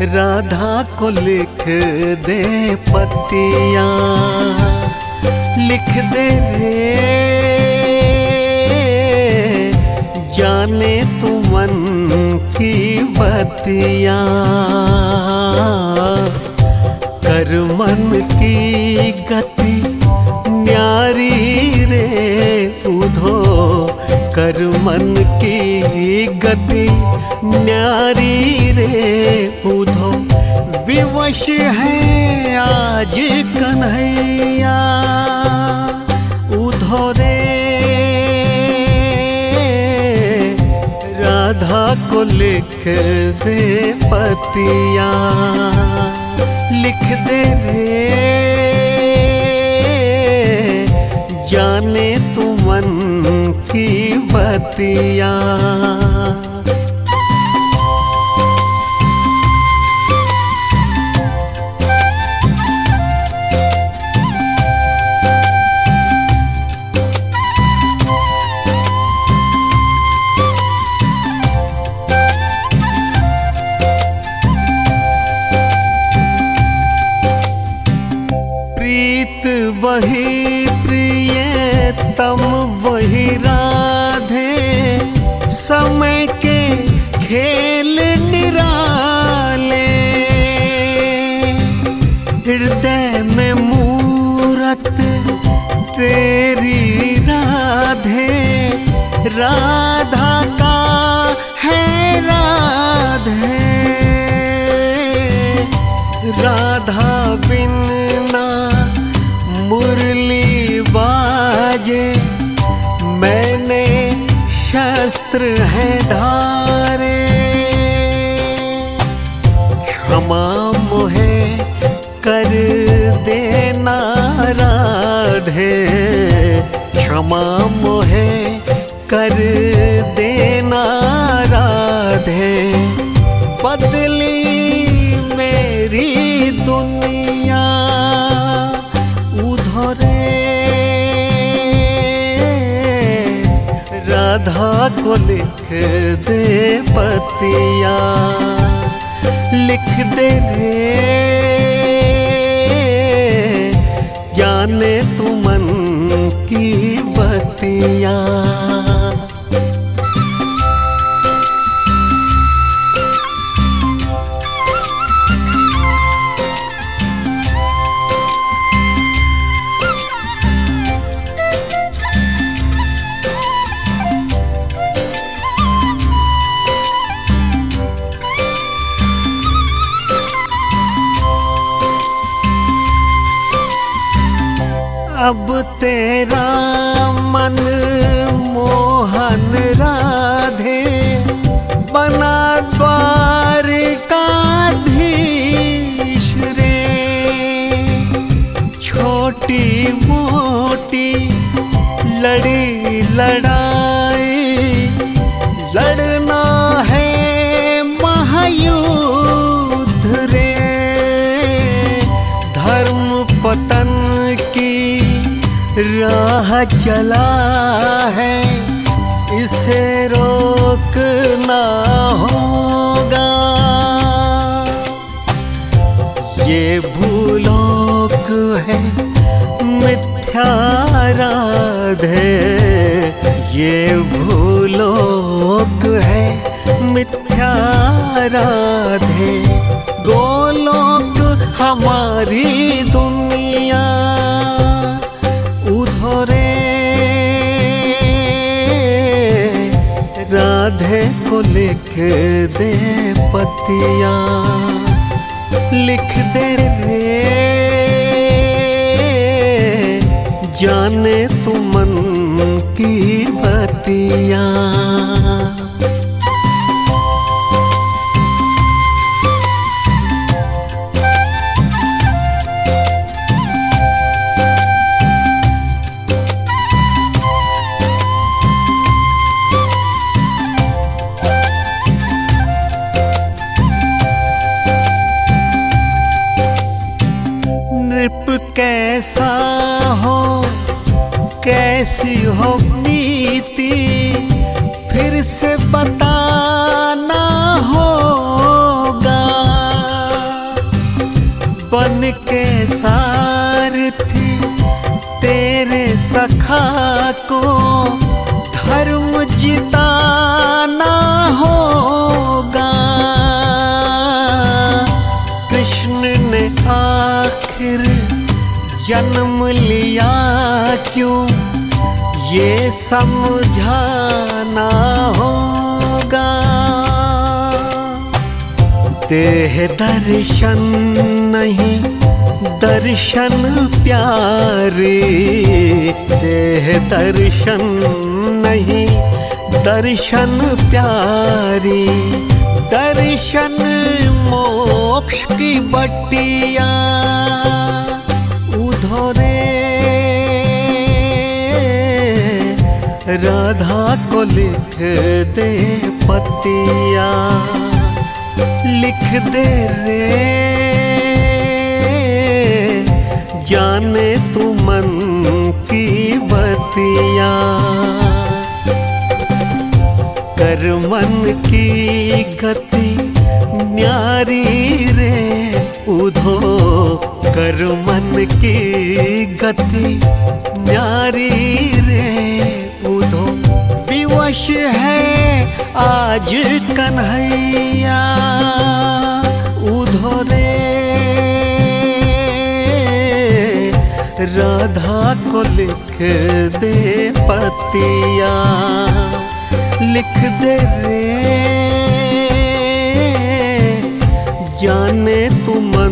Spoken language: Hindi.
राधा को लिख दे पतिया, लिख दे रे जाने तू मन की बतिया। कर मन की गति न्यारी रे उधो, कर मन की गति न्यारी रे उधो। विवश है आज कन्हैया उधो रे, राधा को लिख दे पतिया, लिख दे रे जाने तू मन की बतिया। प्रीत वही प्रियतम वही राधे, समय के खेल निराले। हृदय में मूरत तेरी राधे, राधा का है राधे। राधा बिन मुरली बाजे, मैंने शस्त्र है धारे। क्षमा मोहे कर देना राधे, क्षमा मोहे कर देना राधे। बदली मेरी दुनिया उधो रे, राधा को लिख दे पतिया, लिख दे रे जाने तू मन की बतिया। अब तेरा मन मोहन राधे, बना द्वारकाधीश रे। छोटी मोटी लड़ी लड़ाई लड़ना है महायुद्ध रे। धर्म पतन की राह चला है, इसे रोकना होगा। ये भूलोक है मिथ्या राधे, ये भूलोक है मिथ्या राधे। गोलोक हमारी दुनिया उधो रे, राधे को लिख दे पतिया, लिख दे रे जाने तू मन की बतिया। कैसा हो कैसी हो नीति फिर से बताना होगा। सारथी तेरे सखा को धर्म जिताना होगा। कृष्ण ने आखिर जन्म लिया क्यों ये समझाना होगा। देह दर्शन नहीं दर्शन प्यारे, देह दर्शन नहीं दर्शन प्यारी, दर्शन मोक्ष की बट्टिया उधो रे। राधा को लिख दे पतिया, लिख दे रे जाने तू मन की बतिया। कर मन की गति न्यारी रे उधो, कर मन की गति न्यारी रे उधो। विवश है आज कन्हैया उधो रे। राधा को लिख दे पतिया, लिख दे रे जाने तुम